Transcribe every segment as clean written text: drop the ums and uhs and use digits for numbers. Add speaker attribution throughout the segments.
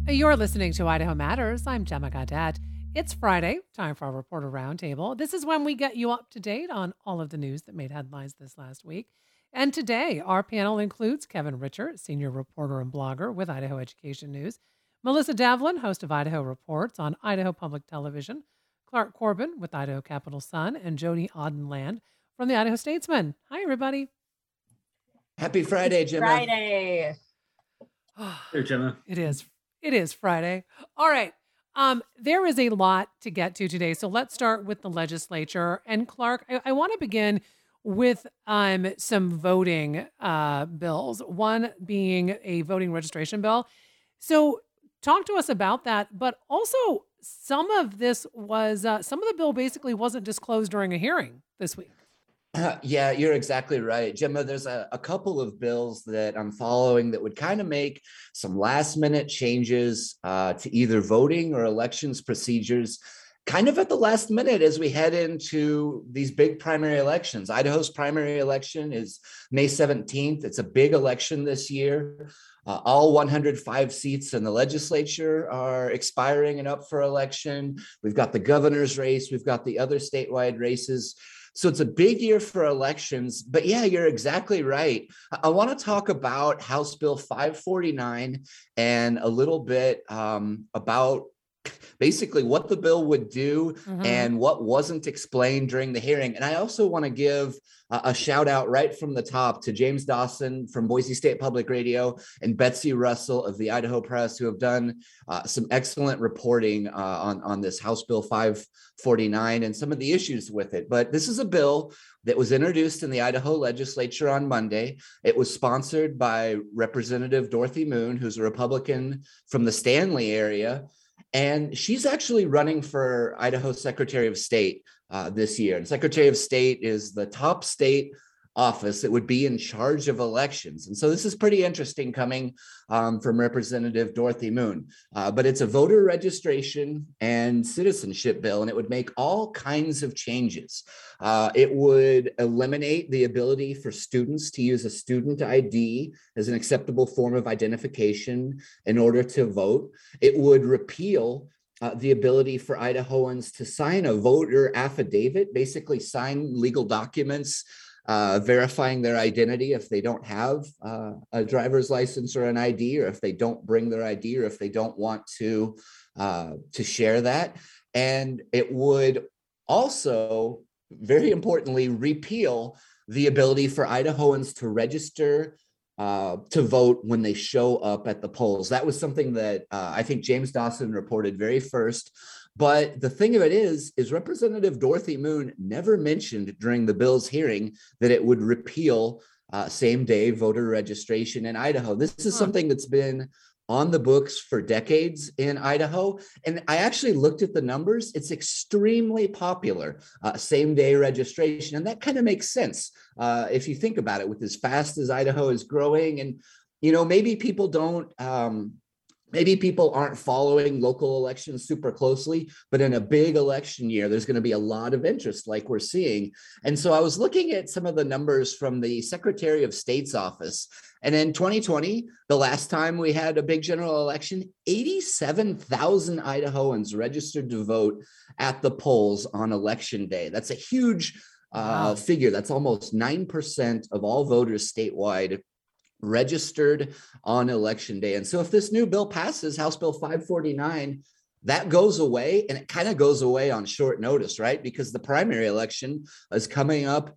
Speaker 1: You're listening to Idaho Matters. I'm Gemma Gaudette. It's Friday, time for our Reporter Roundtable. This is when we get you up to date on all of the news that made headlines this last week. And today, our panel includes Kevin Richer, senior reporter and blogger with Idaho Education News, Melissa Davlin, host of Idaho Reports on Idaho Public Television, Clark Corbin with Idaho Capital Sun, and Jody Audenland from the Idaho Statesman. Hi, everybody.
Speaker 2: Happy Friday, Gemma.
Speaker 3: Friday.
Speaker 4: Hey, Gemma.
Speaker 1: It is Friday. All right. There is a lot to get to today. So let's start with the legislature. And Clark, I want to begin with some voting bills, one being a voting registration bill. So talk to us about that. But also some of the bill basically wasn't disclosed during a hearing this week.
Speaker 2: Yeah, you're exactly right, Gemma. There's a couple of bills that I'm following that would kind of make some last minute changes to either voting or elections procedures kind of at the last minute as we head into these big primary elections. Idaho's primary election is May 17th. It's a big election this year. All 105 seats in the legislature are expiring and up for election. We've got the governor's race. We've got the other statewide races. So it's a big year for elections, but yeah, you're exactly right. I want to talk about House Bill 549 and a little bit about basically what the bill would do and what wasn't explained during the hearing. And I also want to give a shout out right from the top to James Dawson from Boise State Public Radio and Betsy Russell of the Idaho Press, who have done some excellent reporting on this House Bill 549 and some of the issues with it. But this is a bill that was introduced in the Idaho legislature on Monday. It was sponsored by Representative Dorothy Moon, who's a Republican from the Stanley area. And she's actually running for Idaho Secretary of State this year. And Secretary of State is the top state office that would be in charge of elections. And so this is pretty interesting coming from Representative Dorothy Moon. But it's a voter registration and citizenship bill, and it would make all kinds of changes. It would eliminate the ability for students to use a student ID as an acceptable form of identification in order to vote. It would repeal the ability for Idahoans to sign a voter affidavit, basically sign legal documents verifying their identity if they don't have a driver's license or an ID, or if they don't bring their ID, or if they don't want to share that. And it would also, very importantly, repeal the ability for Idahoans to register to vote when they show up at the polls. That was something that I think James Dawson reported very first. But the thing of it is Representative Dorothy Moon never mentioned during the bill's hearing that it would repeal same-day voter registration in Idaho. This is something that's been on the books for decades in Idaho. And I actually looked at the numbers. It's extremely popular, same-day registration. And that kind of makes sense if you think about it, with as fast as Idaho is growing. And, you know, maybe people don't... Maybe people aren't following local elections super closely, but in a big election year, there's going to be a lot of interest like we're seeing. And so I was looking at some of the numbers from the Secretary of State's office. And in 2020, the last time we had a big general election, 87,000 Idahoans registered to vote at the polls on election day. That's a huge figure. That's almost 9% of all voters statewide registered on election day. And so if this new bill passes, House Bill 549, that goes away, and it kind of goes away on short notice, right? Because the primary election is coming up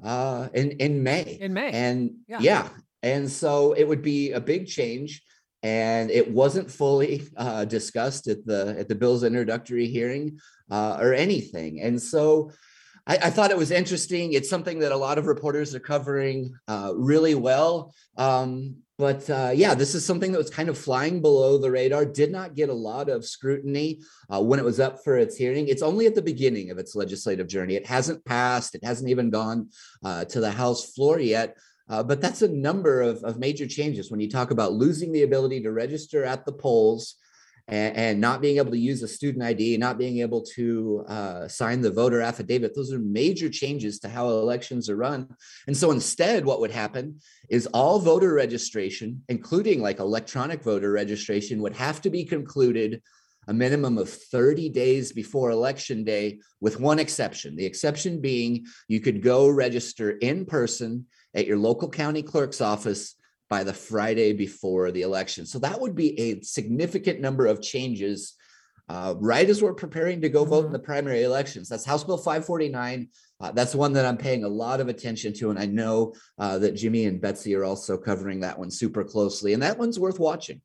Speaker 2: in May. And and so it would be a big change, and it wasn't fully discussed at the bill's introductory hearing or anything. And so I thought it was interesting. It's something that a lot of reporters are covering really well. But this is something that was kind of flying below the radar, did not get a lot of scrutiny when it was up for its hearing. It's only at the beginning of its legislative journey. It hasn't passed. It hasn't even gone to the House floor yet. But that's a number of major changes when you talk about losing the ability to register at the polls and not being able to use a student ID, not being able to sign the voter affidavit. Those are major changes to how elections are run. And so instead, what would happen is all voter registration, including like electronic voter registration, would have to be concluded a minimum of 30 days before election day, with one exception. The exception being you could go register in person at your local county clerk's office by the Friday before the election. So that would be a significant number of changes right as we're preparing to go vote in the primary elections. That's House Bill 549. That's one that I'm paying a lot of attention to. And I know that Jimmy and Betsy are also covering that one super closely. And that one's worth watching.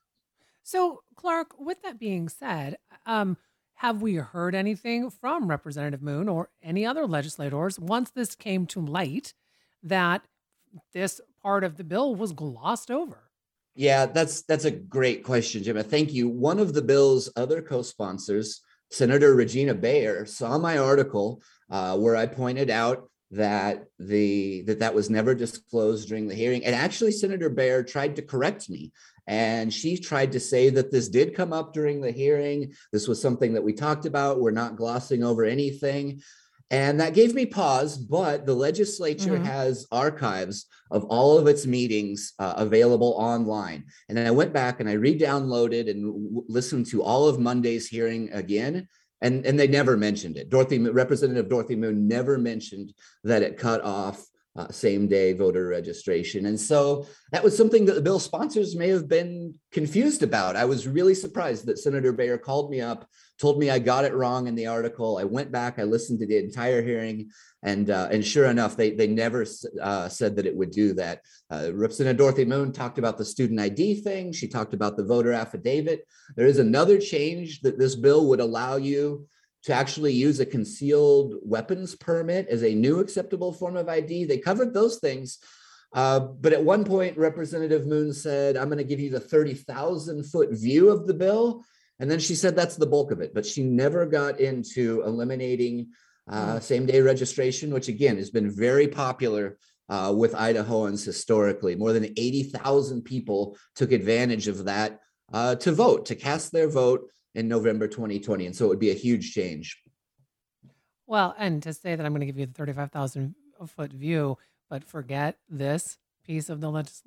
Speaker 1: So, Clark, with that being said, have we heard anything from Representative Moon or any other legislators once this came to light that this part of the bill was glossed over?
Speaker 2: Yeah, that's a great question, Jim. Thank you. One of the bill's other co-sponsors, Senator Regina Bayer, saw my article where I pointed out that that was never disclosed during the hearing. And actually, Senator Bayer tried to correct me. And she tried to say that this did come up during the hearing. This was something that we talked about. We're not glossing over anything. And that gave me pause, but the legislature has archives of all of its meetings available online. And then I went back and I re-downloaded and listened to all of Monday's hearing again. And they never mentioned it. Representative Dorothy Moon never mentioned that it cut off same day voter registration. And so that was something that the bill sponsors may have been confused about. I was really surprised that Senator Bayer called me up, told me I got it wrong in the article. I went back, I listened to the entire hearing, and sure enough, they never said that it would do that. Representative Dorothy Moon talked about the student ID thing. She talked about the voter affidavit. There is another change that this bill would allow you to actually use a concealed weapons permit as a new acceptable form of ID. They covered those things. But at one point, Representative Moon said, I'm going to give you the 30,000-foot view of the bill. And then she said that's the bulk of it. But she never got into eliminating same-day registration, which, again, has been very popular with Idahoans historically. More than 80,000 people took advantage of that to vote, to cast their vote in November 2020. And so it would be a huge change.
Speaker 1: Well, and to say that I'm going to give you the 35,000-foot view, but forget this piece of the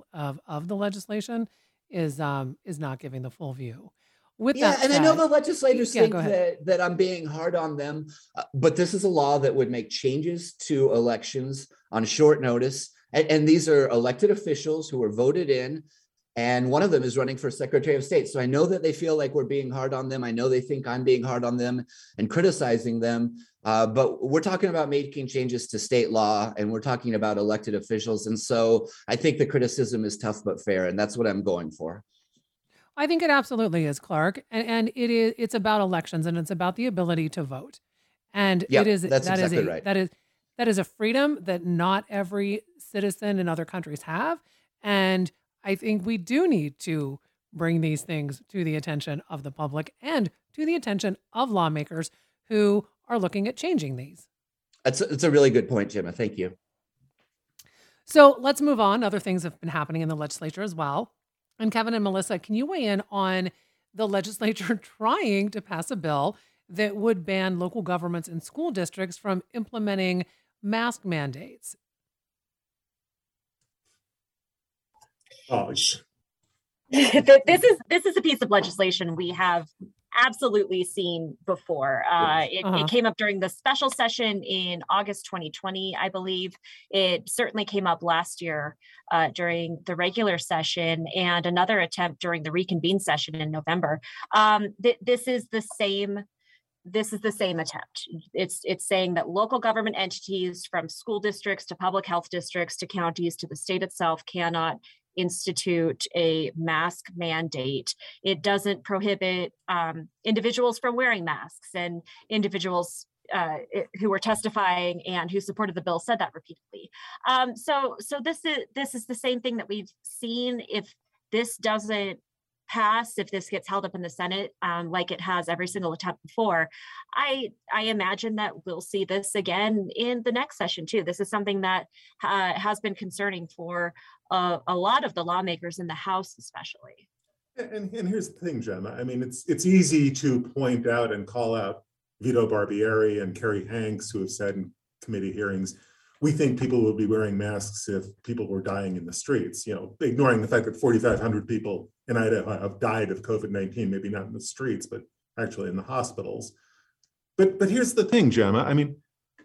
Speaker 1: legislation is not giving the full view. With that said,
Speaker 2: I know the legislators think that I'm being hard on them, but this is a law that would make changes to elections on short notice. And these are elected officials who were voted in. And one of them is running for Secretary of State. So I know that they feel like we're being hard on them. I know they think I'm being hard on them and criticizing them. But we're talking about making changes to state law, and we're talking about elected officials. And so I think the criticism is tough but fair, and that's what I'm going for.
Speaker 1: I think it absolutely is, Clark. And it's about elections, and it's about the ability to vote. And
Speaker 2: that's exactly right.
Speaker 1: That is a freedom that not every citizen in other countries have. And I think we do need to bring these things to the attention of the public and to the attention of lawmakers who are looking at changing these.
Speaker 2: It's a really good point, Gemma. Thank you.
Speaker 1: So let's move on. Other things have been happening in the legislature as well. And Kevin and Melissa, can you weigh in on the legislature trying to pass a bill that would ban local governments and school districts from implementing mask mandates?
Speaker 4: This
Speaker 3: is a piece of legislation we have absolutely seen before. It came up during the special session in August 2020, I believe. It certainly came up last year during the regular session, and another attempt during the reconvened session in November. This is the same attempt. It's saying that local government entities, from school districts to public health districts to counties to the state itself, cannot institute a mask mandate. It doesn't prohibit individuals from wearing masks, and individuals who were testifying and who supported the bill said that repeatedly. So this is the same thing that we've seen. If this doesn't pass, if this gets held up in the Senate, like it has every single attempt before, I imagine that we'll see this again in the next session too. This is something that has been concerning for a lot of the lawmakers in the House, especially.
Speaker 5: And here's the thing, Gemma. I mean, it's easy to point out and call out Vito Barbieri and Kerry Hanks, who have said in committee hearings, we think people would be wearing masks if people were dying in the streets, ignoring the fact that 4,500 people in Idaho have died of COVID-19, maybe not in the streets, but actually in the hospitals. But here's the thing, Gemma. I mean,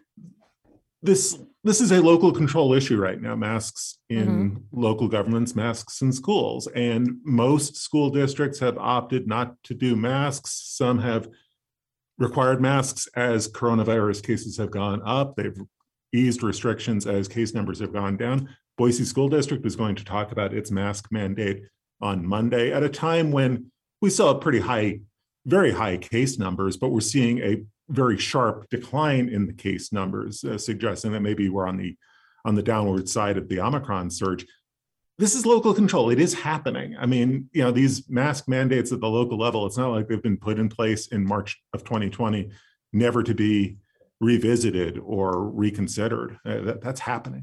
Speaker 5: this is a local control issue right now, masks in local governments, masks in schools. And most school districts have opted not to do masks. Some have required masks as coronavirus cases have gone up. They've eased restrictions as case numbers have gone down. Boise School District is going to talk about its mask mandate on Monday at a time when we saw pretty high, very high case numbers, but we're seeing a very sharp decline in the case numbers, suggesting that maybe we're on the downward side of the Omicron surge. This is local control. It is happening. I mean, these mask mandates at the local level, it's not like they've been put in place in March of 2020, never to be revisited or reconsidered. That's happening.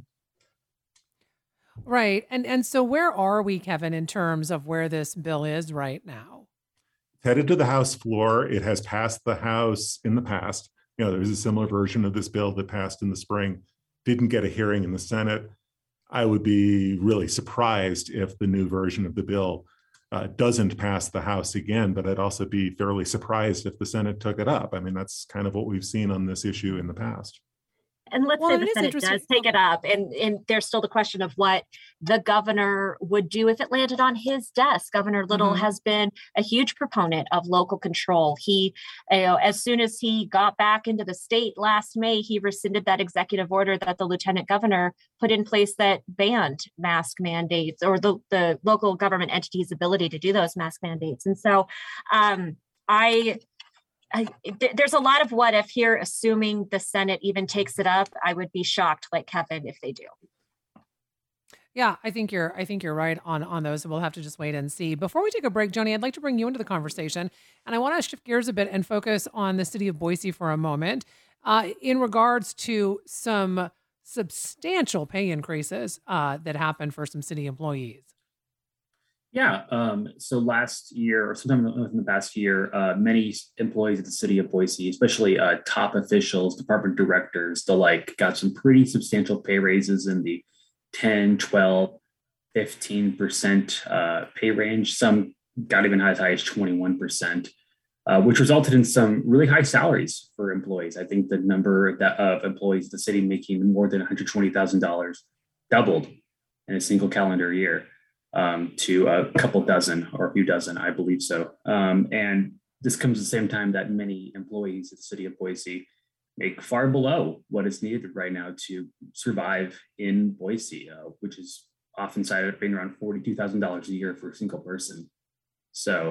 Speaker 1: Right. And so where are we, Kevin, in terms of where this bill is right now?
Speaker 5: Headed to the House floor. It has passed the House in the past. There's a similar version of this bill that passed in the spring, didn't get a hearing in the Senate. I would be really surprised if the new version of the bill doesn't pass the House again, but I'd also be fairly surprised if the Senate took it up. I mean, that's kind of what we've seen on this issue in the past.
Speaker 3: And let's say the Senate does take it up, and there's still the question of what the governor would do if it landed on his desk. Governor Little has been a huge proponent of local control. He, as soon as he got back into the state last May, he rescinded that executive order that the lieutenant governor put in place that banned mask mandates or the local government entity's ability to do those mask mandates. And so there's a lot of what if here, assuming the Senate even takes it up. I would be shocked, like Kevin, if they do.
Speaker 1: Yeah, I think you're right on those. We'll have to just wait and see. Before we take a break, Joni, I'd like to bring you into the conversation, and I want to shift gears a bit and focus on the city of Boise for a moment, in regards to some substantial pay increases that happened for some city employees.
Speaker 4: Yeah. So last year, or sometime in the past year, many employees at the city of Boise, especially top officials, department directors, the like, got some pretty substantial pay raises in the 10, 12, 15% pay range. Some got even as high as 21%, which resulted in some really high salaries for employees. I think the number of employees at the city making more than $120,000 doubled in a single calendar year. To a couple dozen or a few dozen, I believe so. And this comes at the same time that many employees at the city of Boise make far below what is needed right now to survive in Boise, which is often cited at being around $42,000 a year for a single person. So,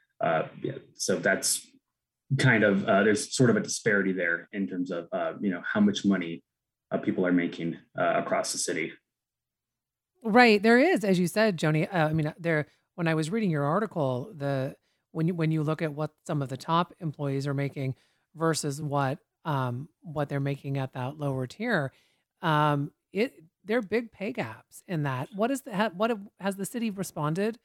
Speaker 4: so that's kind of, there's sort of a disparity there in terms of, how much money people are making across the city.
Speaker 1: Right, there is, as you said, Joni. When I was reading your article, when you look at what some of the top employees are making versus what they're making at that lower tier, there are big pay gaps in that. Has the city responded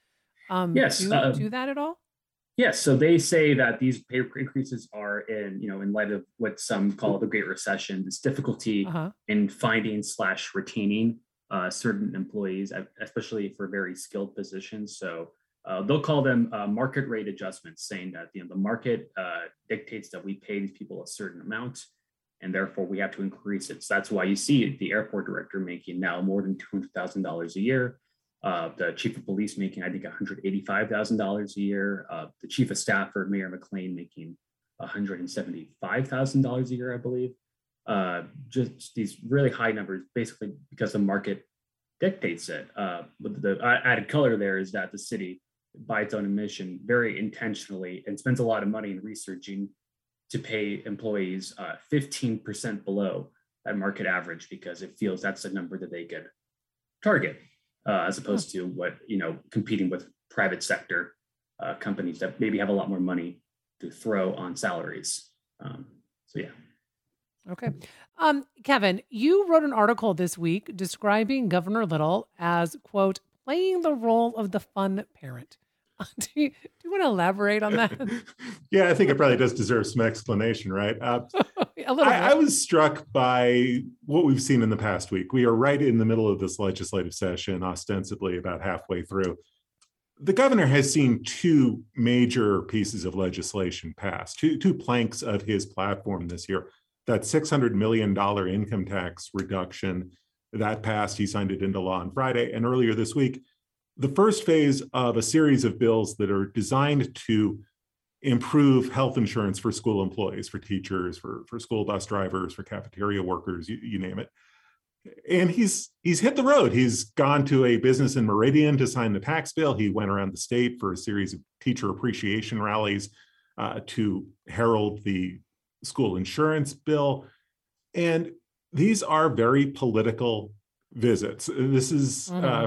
Speaker 1: to that at all?
Speaker 4: Yes. So they say that these pay increases are in light of what some call the Great Recession, this difficulty in finding / retaining certain employees, especially for very skilled positions. So they'll call them market rate adjustments, saying that the market dictates that we pay these people a certain amount, and therefore we have to increase it. So that's why you see the airport director making now more than $200,000 a year. The chief of police making, I think, $185,000 a year. The chief of staff for Mayor McLean making $175,000 a year, I believe. Just these really high numbers, basically because the market dictates it. But the added color there is that the city, by its own admission, very intentionally and spends a lot of money in researching to pay employees 15% below that market average, because it feels that's the number that they could target, as opposed to what, competing with private sector companies that maybe have a lot more money to throw on salaries. So yeah.
Speaker 1: Okay. Kevin, you wrote an article this week describing Governor Little as, quote, playing the role of the fun parent. Do you want to elaborate on that?
Speaker 5: Yeah, I think it probably does deserve some explanation, right?
Speaker 1: A little bit.
Speaker 5: I was struck by what we've seen in the past week. We are right in the middle of this legislative session, ostensibly about halfway through. The governor has seen two major pieces of legislation passed, two planks of his platform this year. That $600 million income tax reduction that passed, he signed it into law on Friday. And earlier this week, the first phase of a series of bills that are designed to improve health insurance for school employees, for teachers, for school bus drivers, for cafeteria workers, you name it. And he's hit the road. He's gone to a business in Meridian to sign the tax bill. He went around the state for a series of teacher appreciation rallies to herald the school insurance bill. And these are very political visits. This is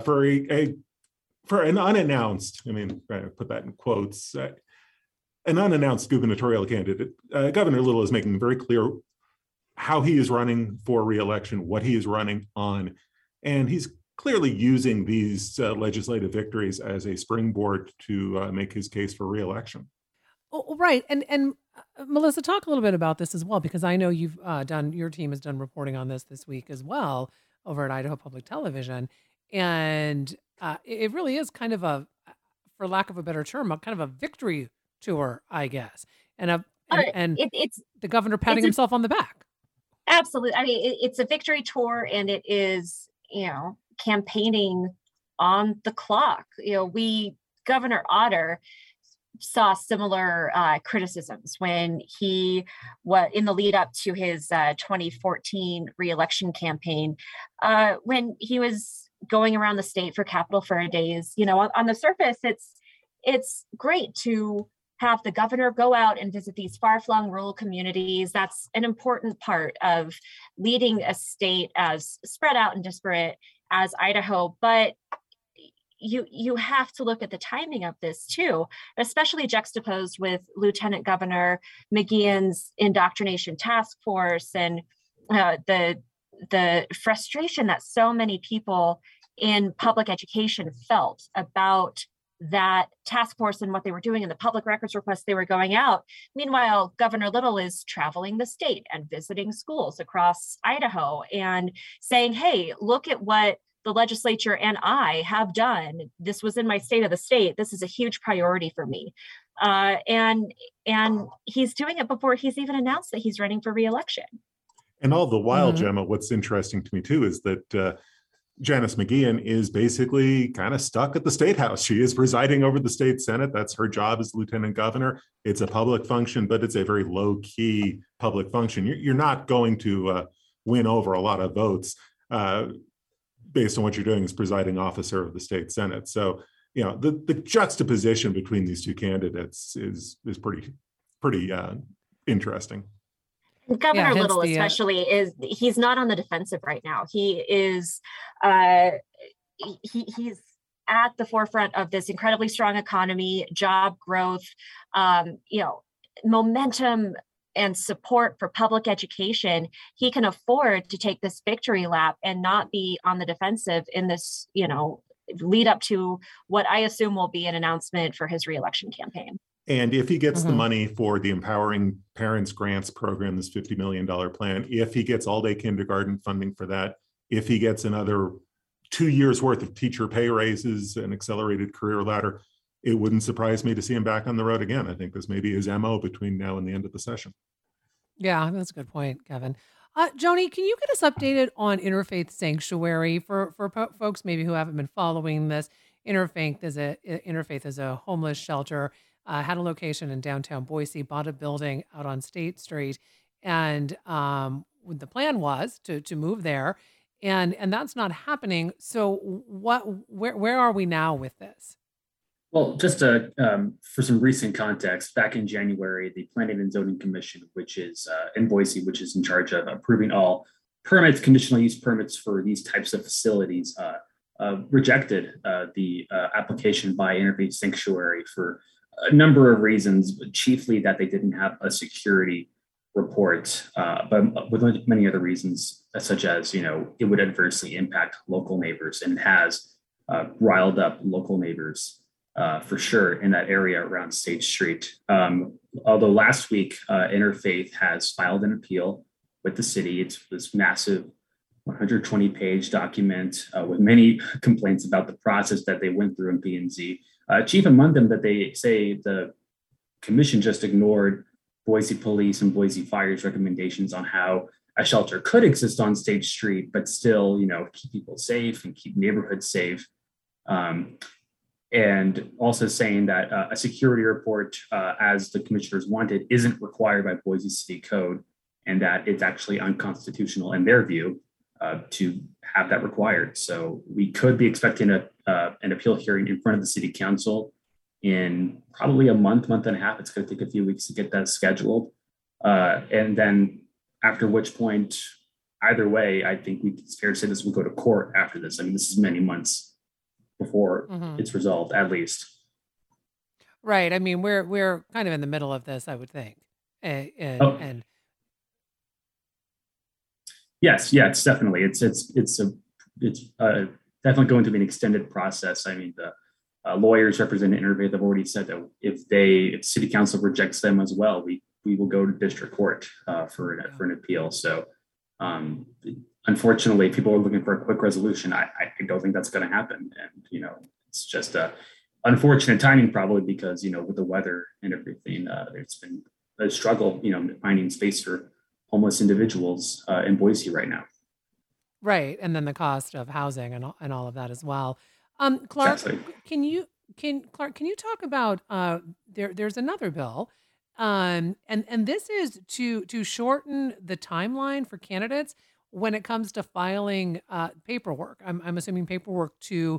Speaker 5: for an unannounced, I mean, I put that in quotes, an unannounced gubernatorial candidate. Governor Little is making very clear how he is running for re-election, what he is running on, and he's clearly using these legislative victories as a springboard to make his case for re-election.
Speaker 1: Oh, right, and Melissa, talk a little bit about this as well, because I know you've your team has done reporting on this week as well over at Idaho Public Television, and it really is kind of for lack of a better term, kind of a victory tour, I guess, and it's the governor patting himself on the back.
Speaker 3: Absolutely. I mean, it's a victory tour, and it is, campaigning on the clock. Governor Otter saw similar criticisms when he was in the lead up to his 2014 re-election campaign, when he was going around the state for Capitol Fair days. On the surface, it's great to have the governor go out and visit these far-flung rural communities. That's an important part of leading a state as spread out and disparate as Idaho. But you have to look at the timing of this too, especially juxtaposed with Lieutenant Governor McGeachin's indoctrination task force and the frustration that so many people in public education felt about that task force and what they were doing and the public records requests they were going out. Meanwhile, Governor Little is traveling the state and visiting schools across Idaho and saying, hey, look at what the legislature and I have done. This was in my state of the state. This is a huge priority for me. And he's doing it before he's even announced that he's running for re-election.
Speaker 5: And all the while, Gemma, what's interesting to me too is that Janice McGeachin is basically kind of stuck at the State House. She is presiding over the state Senate. That's her job as lieutenant governor. It's a public function, but it's a very low-key public function. You're not going to win over a lot of votes based on what you're doing as presiding officer of the state Senate. So, the juxtaposition between these two candidates is pretty interesting.
Speaker 3: Governor Little especially he's not on the defensive right now. He is he's at the forefront of this incredibly strong economy, job growth, momentum and support for public education. He can afford to take this victory lap and not be on the defensive in this, lead up to what I assume will be an announcement for his re-election campaign.
Speaker 5: And if he gets the money for the Empowering Parents Grants program, this $50 million plan, if he gets all-day kindergarten funding for that, if he gets another 2 years worth of teacher pay raises and accelerated career ladder, it wouldn't surprise me to see him back on the road again. I think this may be his MO between now and the end of the session. Yeah,
Speaker 1: that's a good point, Kevin. Joni, can you get us updated on Interfaith Sanctuary for folks maybe who haven't been following this? Interfaith is a homeless shelter. Had a location in downtown Boise, bought a building out on State Street, and the plan was to move there, and that's not happening. So where are we now with this?
Speaker 4: Well, just for some recent context, back in January, the Planning and Zoning Commission, which is in Boise, which is in charge of approving all permits, conditional use permits for these types of facilities, rejected the application by Interfaith Sanctuary for a number of reasons, but chiefly that they didn't have a security report, but with many other reasons, such as, it would adversely impact local neighbors and has riled up local neighbors for sure in that area around State Street. Although last week, Interfaith has filed an appeal with the city. It's this massive 120-page document with many complaints about the process that they went through in P&Z. Chief among them that they say the commission just ignored Boise Police and Boise Fire's recommendations on how a shelter could exist on State Street, but still, keep people safe and keep neighborhoods safe. And also saying that a security report, as the commissioners wanted, isn't required by Boise City Code, and that it's actually unconstitutional in their view to have that required. So we could be expecting an appeal hearing in front of the city council in probably a month and a half. It's going to take a few weeks to get that scheduled. And then after which point, either way, I think it's fair to say this will go to court after this. I mean, this is many months before it's resolved, at least.
Speaker 1: Right. I mean, we're kind of in the middle of this, I would think. And
Speaker 4: yes, definitely. It's definitely going to be an extended process. I mean, the lawyers representing Interfaith have already said that if city council rejects them as well, we will go to district court for an appeal. So unfortunately, people are looking for a quick resolution. I don't think that's going to happen. And, it's just unfortunate timing probably because, with the weather and everything, there's been a struggle, finding space for homeless individuals in Boise right now.
Speaker 1: Right. And then the cost of housing and all of that as well. Clark,
Speaker 4: exactly.
Speaker 1: Can you talk about there's another bill and this is to shorten the timeline for candidates when it comes to filing paperwork. I'm assuming paperwork to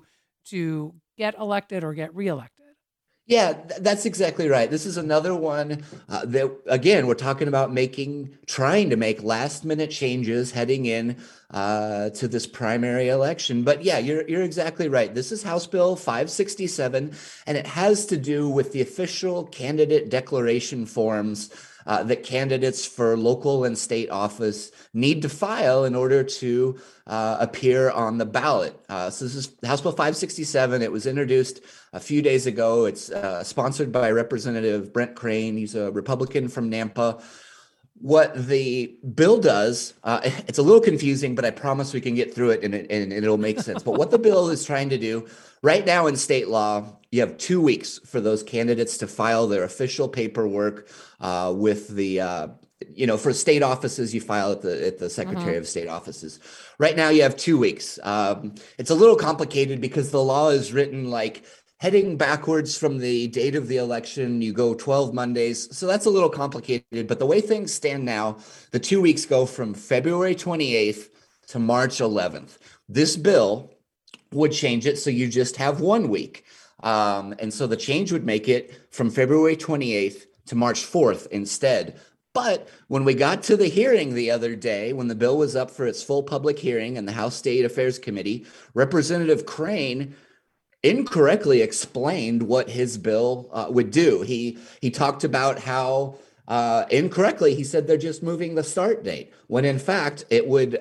Speaker 1: get elected or get reelected.
Speaker 2: Yeah, that's exactly right. This is another one that, again, we're talking about trying to make last minute changes heading in to this primary election. But yeah, you're exactly right. This is House Bill 567, and it has to do with the official candidate declaration forms that candidates for local and state office need to file in order to appear on the ballot. So this is House Bill 567. It was introduced a few days ago. It's sponsored by Representative Brent Crane. He's a Republican from Nampa. What the bill does, it's a little confusing, but I promise we can get through it and it'll make sense. But what the bill is trying to do right now in state law, you have 2 weeks for those candidates to file their official paperwork with the, for state offices, you file at the Secretary of State offices. Right now you have 2 weeks. It's a little complicated because the law is written like heading backwards from the date of the election, you go 12 Mondays. So that's a little complicated. But the way things stand now, the 2 weeks go from February 28th to March 11th. This bill would change it so you just have 1 week. And so the change would make it from February 28th to March 4th instead. But when we got to the hearing the other day, when the bill was up for its full public hearing in the House State Affairs Committee, Representative Crane incorrectly explained what his bill would do. He talked about how incorrectly he said they're just moving the start date, when in fact it would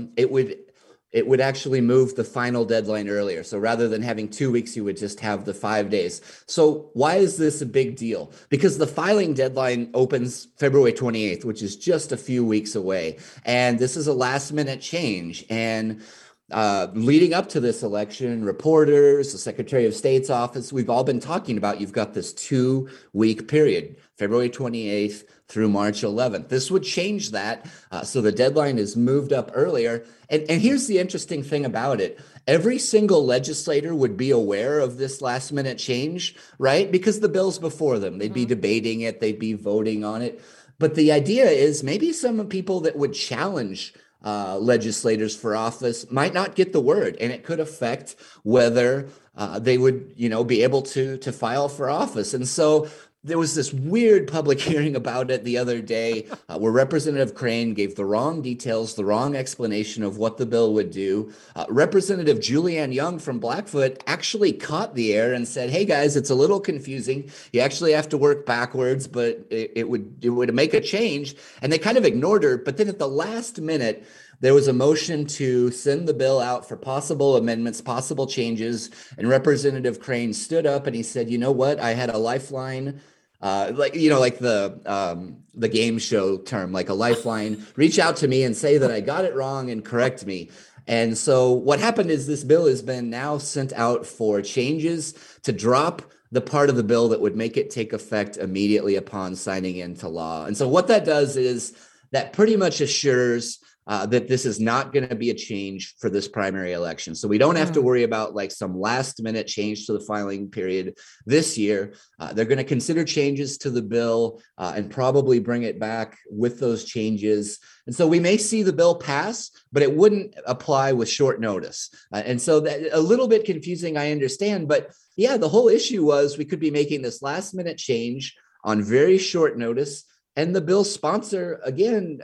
Speaker 2: actually move the final deadline earlier. So rather than having 2 weeks, you would just have the 5 days. So why is this a big deal? Because the filing deadline opens February 28th, which is just a few weeks away. And this is a last minute change. And leading up to this election, reporters, the Secretary of State's office, we've all been talking about, you've got this 2 week period, February 28th through March 11th. This would change that. So the deadline is moved up earlier. And here's the interesting thing about it. Every single legislator would be aware of this last minute change, right? Because the bill's before them. They'd be debating it. They'd be voting on it. But the idea is maybe some people that would challenge legislators for office might not get the word, and it could affect whether they would, be able to file for office. And so there was this weird public hearing about it the other day where Representative Crane gave the wrong details, the wrong explanation of what the bill would do. Representative Julianne Young from Blackfoot actually caught the air and said, hey guys, it's a little confusing. You actually have to work backwards, but it would make a change. And they kind of ignored her. But then at the last minute, there was a motion to send the bill out for possible amendments, possible changes, and Representative Crane stood up and he said, you know what, I had a lifeline, like the game show term, like a lifeline, reach out to me and say that I got it wrong and correct me. And so what happened is this bill has been now sent out for changes to drop the part of the bill that would make it take effect immediately upon signing into law. And so what that does is that pretty much assures that this is not going to be a change for this primary election. So we don't have to worry about like some last minute change to the filing period this year. They're going to consider changes to the bill and probably bring it back with those changes. And so we may see the bill pass, but it wouldn't apply with short notice. And so that a little bit confusing, I understand. But yeah, the whole issue was we could be making this last minute change on very short notice. And the bill sponsor, again,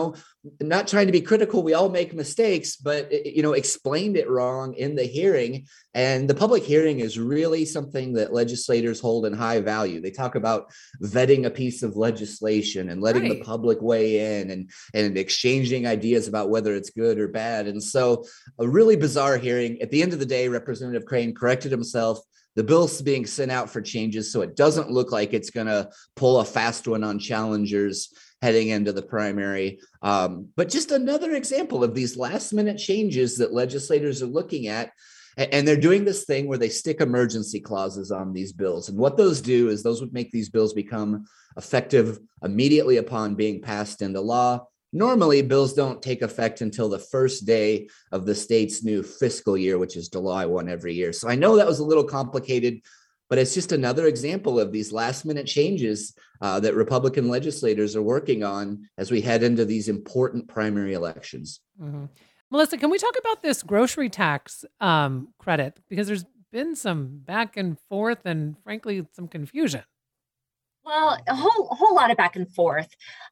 Speaker 2: not trying to be critical, we all make mistakes, but, explained it wrong in the hearing. And the public hearing is really something that legislators hold in high value. They talk about vetting a piece of legislation and letting the public weigh in and exchanging ideas about whether it's good or bad. And so a really bizarre hearing. At the end of the day, Representative Crane corrected himself. The bill's being sent out for changes, so it doesn't look like it's going to pull a fast one on challengers heading into the primary. But just another example of these last minute changes that legislators are looking at. And they're doing this thing where they stick emergency clauses on these bills. And what those do is those would make these bills become effective immediately upon being passed into law. Normally, bills don't take effect until the first day of the state's new fiscal year, which is July 1 every year. So I know that was a little complicated, but it's just another example of these last minute changes that Republican legislators are working on as we head into these important primary elections.
Speaker 1: Mm-hmm. Melissa, can we talk about this grocery tax credit? Because there's been some back and forth and frankly, some confusion.
Speaker 3: Well, a whole lot of back and forth.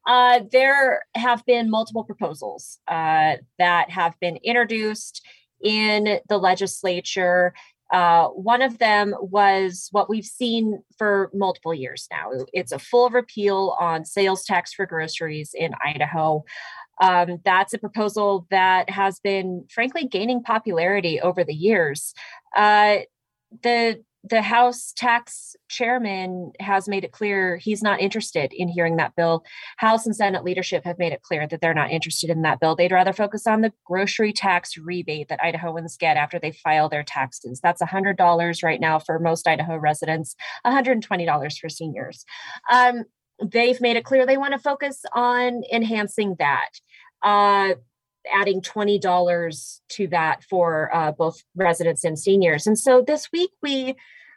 Speaker 3: There have been multiple proposals that have been introduced in the legislature. One of them was what we've seen for multiple years now. It's a full repeal on sales tax for groceries in Idaho. That's a proposal that has been, frankly, gaining popularity over the years. The House tax chairman has made it clear he's not interested in hearing that bill. House and Senate leadership have made it clear that they're not interested in that bill. They'd rather focus on the grocery tax rebate that Idahoans get after they file their taxes. That's $100 right now for most Idaho residents, $120 for seniors. They've made it clear they want to focus on enhancing that. Adding $20 to that for both residents and seniors. And so this week we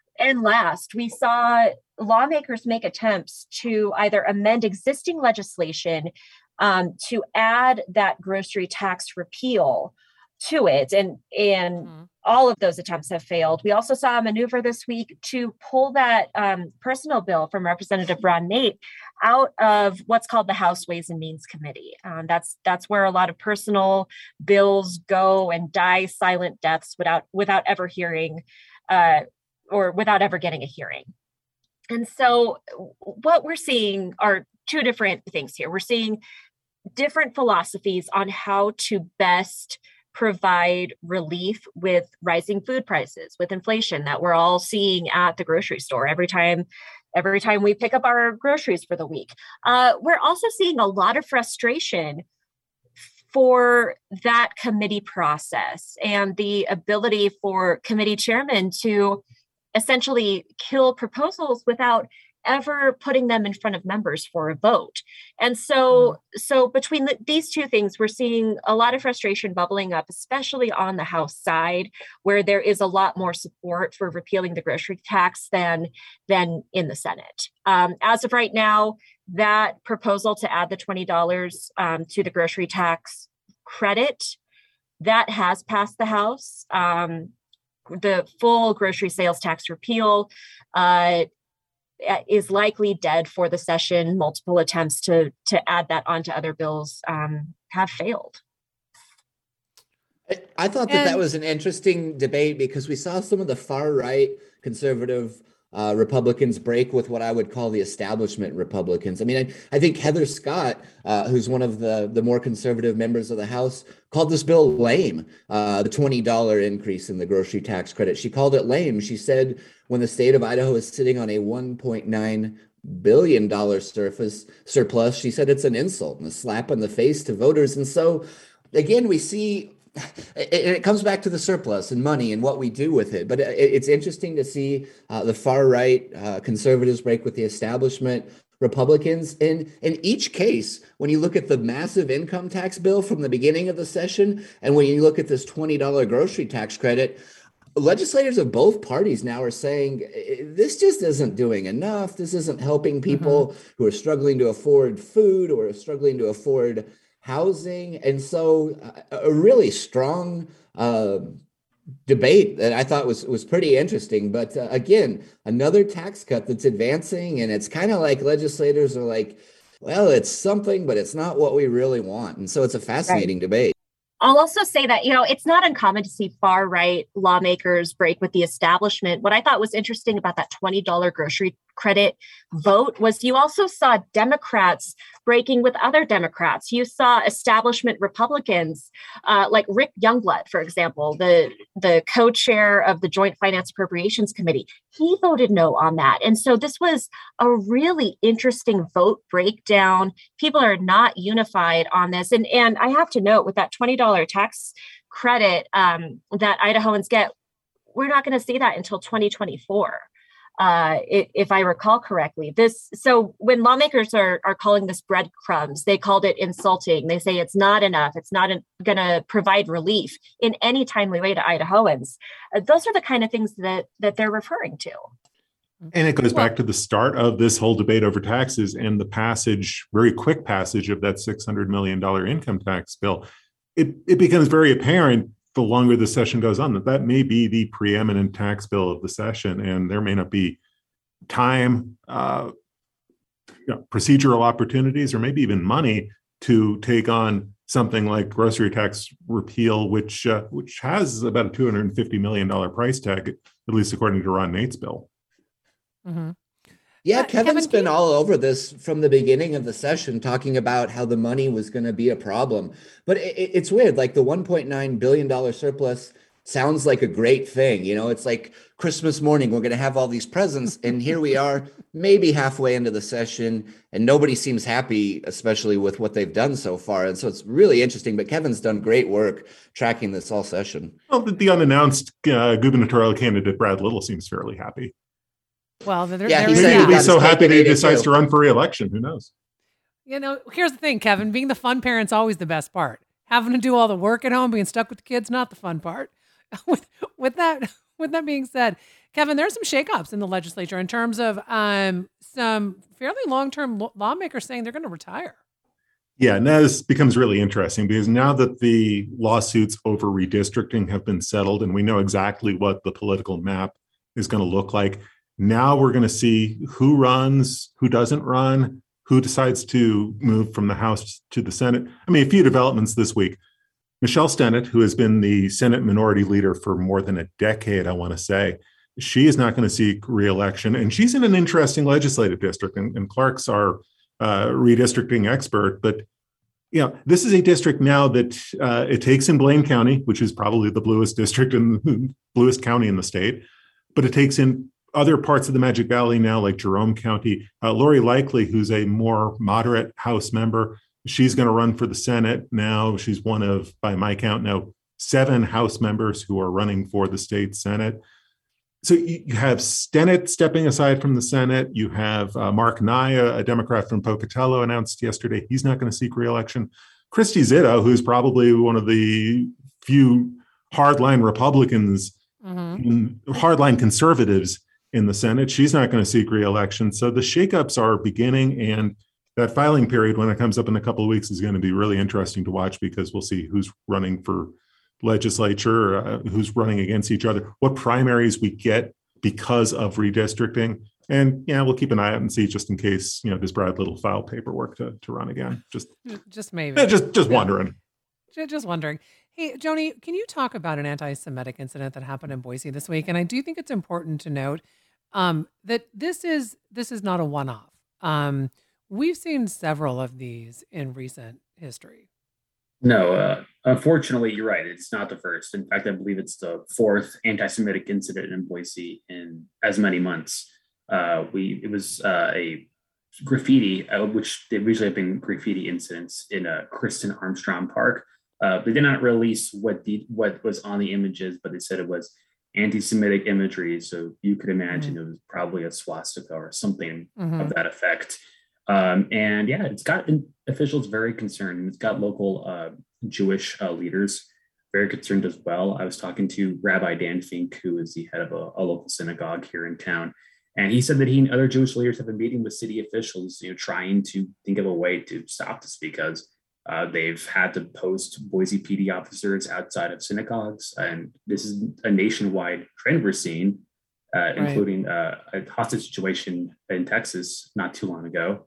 Speaker 3: saw lawmakers make attempts to either amend existing legislation to add that grocery tax repeal to it. And all of those attempts have failed. We also saw a maneuver this week to pull that personal bill from Representative Ron Nate out of what's called the House Ways and Means Committee. That's where a lot of personal bills go and die silent deaths without ever hearing or without ever getting a hearing. And so what we're seeing are two different things here. We're seeing different philosophies on how to best provide relief with rising food prices, with inflation that we're all seeing at the grocery store every time we pick up our groceries for the week. We're also seeing a lot of frustration for that committee process and the ability for committee chairmen to essentially kill proposals without ever putting them in front of members for a vote. And so between these two things, we're seeing a lot of frustration bubbling up, especially on the House side, where there is a lot more support for repealing the grocery tax than in the Senate. As of right now, that proposal to add the $20 to the grocery tax credit, that has passed the House. The full grocery sales tax repeal is likely dead for the session. Multiple attempts to add that onto other bills have failed.
Speaker 2: I thought that was an interesting debate because we saw some of the far right conservative Republicans break with what I would call the establishment Republicans. I mean, I think Heather Scott, who's one of the more conservative members of the House, called this bill lame, the $20 increase in the grocery tax credit. She called it lame. She said when the state of Idaho is sitting on a $1.9 billion surplus, she said it's an insult and a slap in the face to voters. And so, again, we see it comes back to the surplus and money and what we do with it. But it's interesting to see the far right conservatives break with the establishment Republicans. In each case, when you look at the massive income tax bill from the beginning of the session, and when you look at this $20 grocery tax credit, legislators of both parties now are saying this just isn't doing enough. This isn't helping people who are struggling to afford food or are struggling to afford housing. And so a really strong debate that I thought was pretty interesting. But again, another tax cut that's advancing. And it's kind of like legislators are like, well, it's something, but it's not what we really want. And so it's a fascinating debate.
Speaker 3: I'll also say that, it's not uncommon to see far right lawmakers break with the establishment. What I thought was interesting about that $20 grocery credit vote was you also saw Democrats breaking with other Democrats. You saw establishment Republicans, like Rick Youngblood, for example, the co-chair of the Joint Finance Appropriations Committee. He voted no on that. And so this was a really interesting vote breakdown. People are not unified on this. And I have to note, with that $20 tax credit that Idahoans get, we're not going to see that until 2024. If I recall correctly. So when lawmakers are calling this breadcrumbs, they called it insulting. They say it's not enough. It's not going to provide relief in any timely way to Idahoans. Those are the kind of things that they're referring to.
Speaker 5: And it goes back to the start of this whole debate over taxes and the passage, very quick passage of that $600 million income tax bill. It becomes very apparent the longer the session goes on, that may be the preeminent tax bill of the session, and there may not be time, procedural opportunities, or maybe even money to take on something like grocery tax repeal, which has about a $250 million price tag, at least according to Ron Nate's bill.
Speaker 1: Mm-hmm.
Speaker 2: Yeah, Kevin's been all over this from the beginning of the session, talking about how the money was going to be a problem. But it's weird, like the $1.9 billion surplus sounds like a great thing. It's like Christmas morning, we're going to have all these presents. And here we are, maybe halfway into the session, and nobody seems happy, especially with what they've done so far. And so it's really interesting. But Kevin's done great work tracking this all session.
Speaker 5: Well, the unannounced gubernatorial candidate, Brad Little, seems fairly happy.
Speaker 1: Well,
Speaker 5: maybe he'll be so happy that he decides to run for re-election. Who knows?
Speaker 1: Here's the thing, Kevin. Being the fun parent's always the best part. Having to do all the work at home, being stuck with the kids, not the fun part. With that being said, Kevin, there's some shakeups in the legislature in terms of some fairly long-term lawmakers saying they're going to retire.
Speaker 5: Yeah, now this becomes really interesting because now that the lawsuits over redistricting have been settled and we know exactly what the political map is going to look like, now we're going to see who runs, who doesn't run, who decides to move from the House to the Senate. I mean, a few developments this week. Michelle Stennett, who has been the Senate minority leader for more than a decade, I want to say, she is not going to seek re-election. And she's in an interesting legislative district. And Clark's our redistricting expert. But this is a district now that it takes in Blaine County, which is probably the bluest district and bluest county in the state. But it takes in other parts of the Magic Valley now, like Jerome County. Lori Likely, who's a more moderate House member, she's going to run for the Senate now. She's one of, by my count now, 7 House members who are running for the state Senate. So you have Stennett stepping aside from the Senate. You have Mark Nye, a Democrat from Pocatello, announced yesterday he's not going to seek re-election. Christy Zitto, who's probably one of the few hardline Republicans, hardline conservatives in the Senate, she's not going to seek re-election. So the shakeups are beginning, and that filing period, when it comes up in a couple of weeks, is going to be really interesting to watch because we'll see who's running for legislature, who's running against each other, what primaries we get because of redistricting. And we'll keep an eye out and see, just in case, does Brad Little file paperwork to run again? Just maybe. Just wondering.
Speaker 1: Just wondering. Hey, Joni, can you talk about an anti-Semitic incident that happened in Boise this week? And I do think it's important to note that this is not a one-off. We've seen several of these in recent history.
Speaker 4: No, unfortunately, you're right. It's not the first. In fact, I believe it's the fourth anti-Semitic incident in Boise in as many months. It was a graffiti, which there usually have been graffiti incidents in Kristen Armstrong Park. They did not release what was on the images, but they said it was anti-Semitic imagery. So you could imagine it was probably a swastika or something of that effect. And yeah, it's got officials very concerned. It's got local Jewish leaders very concerned as well. I was talking to Rabbi Dan Fink, who is the head of a local synagogue here in town. And he said that he and other Jewish leaders have been meeting with city officials, trying to think of a way to stop this because they've had to post Boise PD officers outside of synagogues. And this is a nationwide trend we're seeing, including a hostage situation in Texas not too long ago.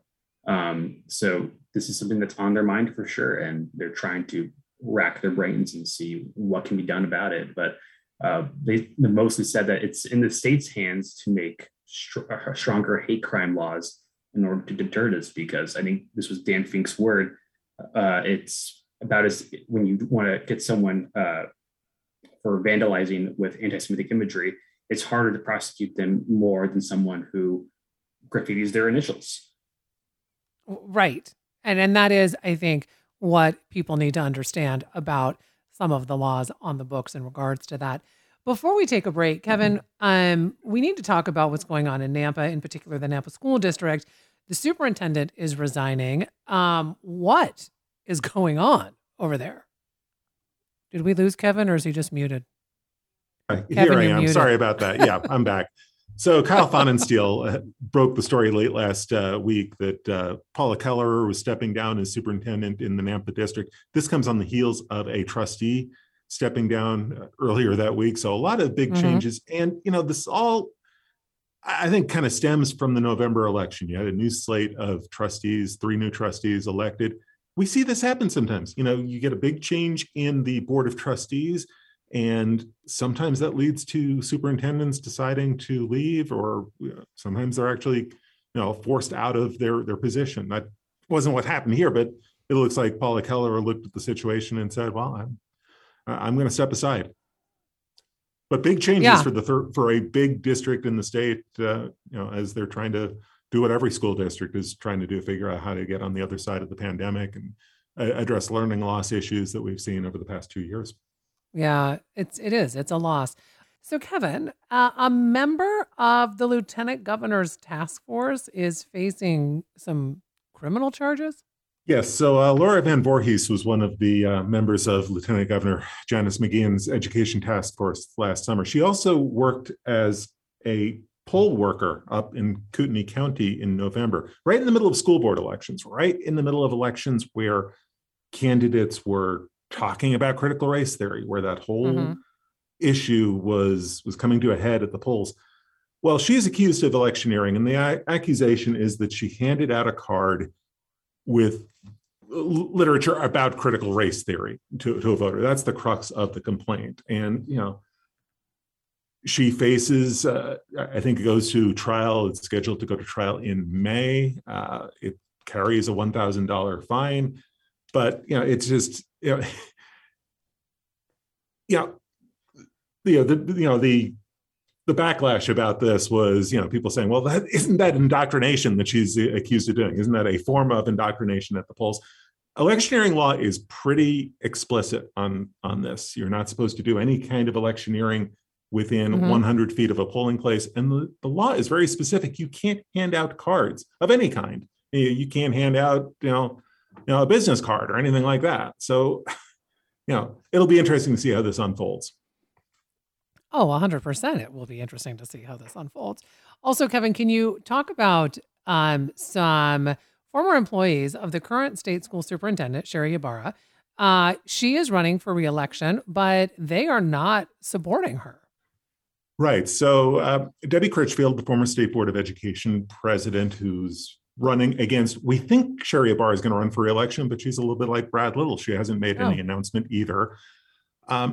Speaker 4: So this is something that's on their mind for sure. And they're trying to rack their brains and see what can be done about it. But they mostly said that it's in the state's hands to make stronger hate crime laws in order to deter this, because I think this was Dan Fink's word. It's about as when you want to get someone for vandalizing with anti-Semitic imagery, it's harder to prosecute them more than someone who graffitis their initials.
Speaker 1: Right. And that is, I think, what people need to understand about some of the laws on the books in regards to that. Before we take a break, Kevin, we need to talk about what's going on in Nampa, in particular the Nampa School District. The superintendent is resigning. What is going on over there? Did we lose Kevin, or is he just muted?
Speaker 5: Here
Speaker 1: Kevin,
Speaker 5: I am.
Speaker 1: muted.
Speaker 5: Sorry about that. Yeah, I'm back. So Kyle Pfannenstiel broke the story late last week that Paula Keller was stepping down as superintendent in the Nampa district. This comes on the heels of a trustee stepping down earlier that week. So a lot of big changes. And, this all, I think, kind of stems from the November election. You had a new slate of trustees, 3 new trustees elected. We see this happen sometimes. You get a big change in the board of trustees, and sometimes that leads to superintendents deciding to leave, or sometimes they're actually, forced out of their position. That wasn't what happened here, but it looks like Paula Keller looked at the situation and said, well, I'm going to step aside. But big changes for a big district in the state, as they're trying to do what every school district is trying to do, figure out how to get on the other side of the pandemic and address learning loss issues that we've seen over the past 2 years.
Speaker 1: Yeah, it's a loss. So Kevin, a member of the Lieutenant Governor's task force is facing some criminal charges.
Speaker 5: Yes, so Laura Van Voorhees was one of the members of Lieutenant Governor Janice McGeachin's education task force last summer. She also worked as a poll worker up in Kootenai County in November, right in the middle of school board elections, right in the middle of elections where candidates were talking about critical race theory, where that whole issue was coming to a head at the polls. Well, she's accused of electioneering, and the accusation is that she handed out a card with literature about critical race theory to a voter. That's the crux of the complaint. And, she faces, I think it goes to trial. It's scheduled to go to trial in May. It carries a $1,000 fine, but, it's just, the backlash about this was, people saying, well, isn't that indoctrination that she's accused of doing? Isn't that a form of indoctrination at the polls? Electioneering law is pretty explicit on this. You're not supposed to do any kind of electioneering within 100 feet of a polling place. And the law is very specific. You can't hand out cards of any kind. You can't hand out, a business card or anything like that. So, it'll be interesting to see how this unfolds.
Speaker 1: Oh, 100%. It will be interesting to see how this unfolds. Also, Kevin, can you talk about some former employees of the current state school superintendent, Sherry Ybarra? She is running for re-election, but they are not supporting her.
Speaker 5: Right. So Debbie Critchfield, the former State Board of Education president, who's running against, we think Sherry Ybarra is going to run for re-election, but she's a little bit like Brad Little. She hasn't made any announcement either.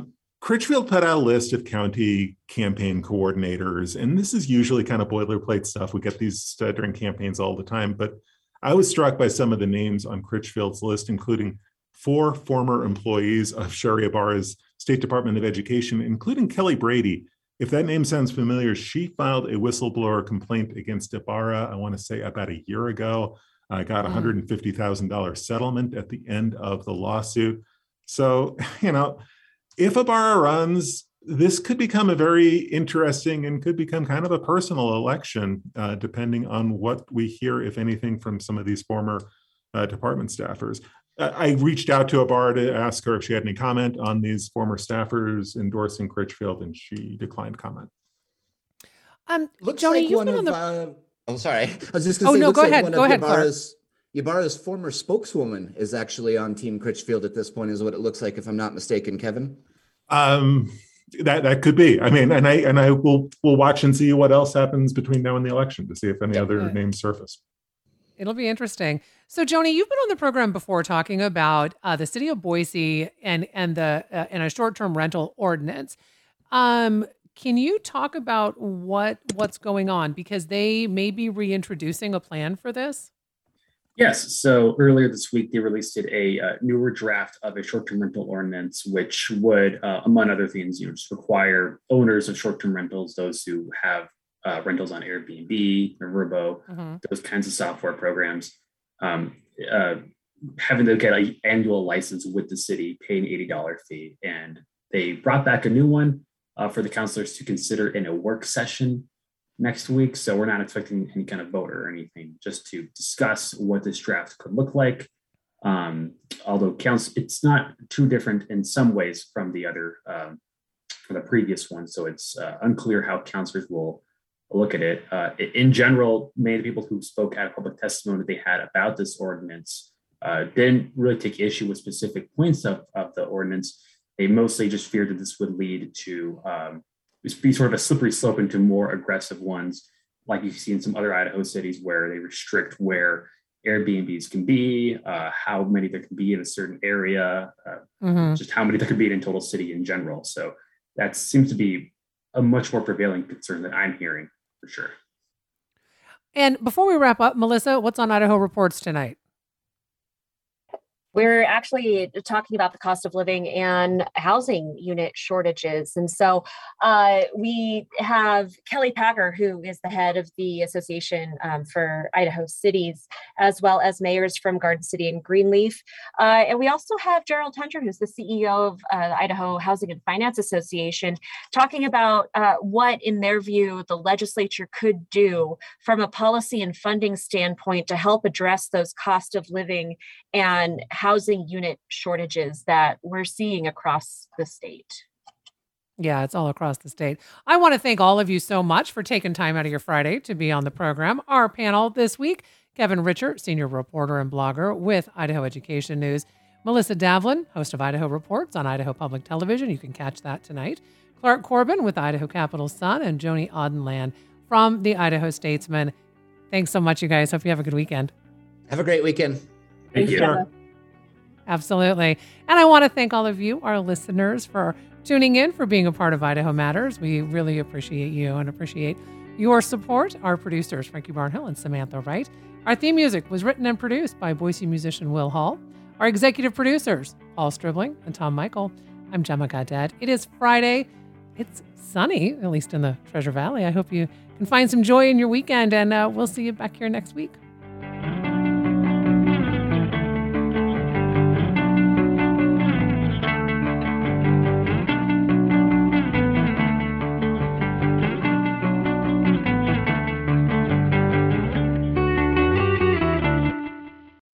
Speaker 5: Critchfield put out a list of county campaign coordinators, and this is usually kind of boilerplate stuff. We get these during campaigns all the time, but I was struck by some of the names on Critchfield's list, including 4 former employees of Sherry Ibarra's State Department of Education, including Kelly Brady. If that name sounds familiar, she filed a whistleblower complaint against Ibarra, I want to say about a year ago. I got a $150,000 settlement at the end of the lawsuit. So, if Ibarra runs, this could become a very interesting and could become kind of a personal election, depending on what we hear, if anything, from some of these former department staffers. I reached out to Ibarra to ask her if she had any comment on these former staffers endorsing Critchfield, and she declined comment.
Speaker 2: Looks
Speaker 1: Joni,
Speaker 2: like
Speaker 1: you've
Speaker 2: one
Speaker 1: been
Speaker 2: of
Speaker 1: on the...
Speaker 2: I'm sorry. I was just going to say,
Speaker 1: no, go ahead.
Speaker 2: One
Speaker 1: go
Speaker 2: of
Speaker 1: ahead,
Speaker 2: Ibarra's former spokeswoman is actually on Team Critchfield at this point, is what it looks like, if I'm not mistaken, Kevin.
Speaker 5: That could be. I mean, and I will watch and see what else happens between now and the election to see if any other names surface.
Speaker 1: It'll be interesting. So, Joni, you've been on the program before talking about the city of Boise and a short-term rental ordinance. Can you talk about what's going on? Because they may be reintroducing a plan for this.
Speaker 4: Yes. So earlier this week, they released a newer draft of a short-term rental ordinance, which would, among other things, just require owners of short-term rentals, those who have rentals on Airbnb or Vrbo, those kinds of software programs, having to get an annual license with the city, pay an $80 fee. And they brought back a new one for the councilors to consider in a work session next week. So we're not expecting any kind of vote or anything, just to discuss what this draft could look like. Although it's not too different in some ways from the other, from the previous one. So it's unclear how councilors will look at it. In general, many of the people who spoke at a public testimony they had about this ordinance didn't really take issue with specific points of the ordinance. They mostly just feared that this would lead to be sort of a slippery slope into more aggressive ones, like you see in some other Idaho cities where they restrict where Airbnbs can be, how many there can be in a certain area, just how many there could be in a total city in general. So that seems to be a much more prevailing concern that I'm hearing for sure.
Speaker 1: And before we wrap up, Melissa, what's on Idaho Reports tonight?
Speaker 3: We're actually talking about the cost of living and housing unit shortages. And so we have Kelly Packer, who is the head of the Association for Idaho Cities, as well as mayors from Garden City and Greenleaf. And we also have Gerald Hunter, who's the CEO of Idaho Housing and Finance Association, talking about what, in their view, the legislature could do from a policy and funding standpoint to help address those cost of living and housing unit shortages that we're seeing across the state.
Speaker 1: Yeah, it's all across the state. I want to thank all of you so much for taking time out of your Friday to be on the program. Our panel this week, Kevin Richer, senior reporter and blogger with Idaho Education News. Melissa Davlin, host of Idaho Reports on Idaho Public Television. You can catch that tonight. Clark Corbin with Idaho Capital Sun, and Joni Audenland from the Idaho Statesman. Thanks so much, you guys. Hope you have a good weekend.
Speaker 2: Have a great weekend.
Speaker 4: Thank you.
Speaker 5: Sure.
Speaker 1: Absolutely. And I want to thank all of you, our listeners, for tuning in, for being a part of Idaho Matters. We really appreciate you and appreciate your support. Our producers, Frankie Barnhill and Samantha Wright. Our theme music was written and produced by Boise musician Will Hall. Our executive producers, Paul Stribling and Tom Michael. I'm Gemma Gaddad. It is Friday. It's sunny, at least in the Treasure Valley. I hope you can find some joy in your weekend, and we'll see you back here next week.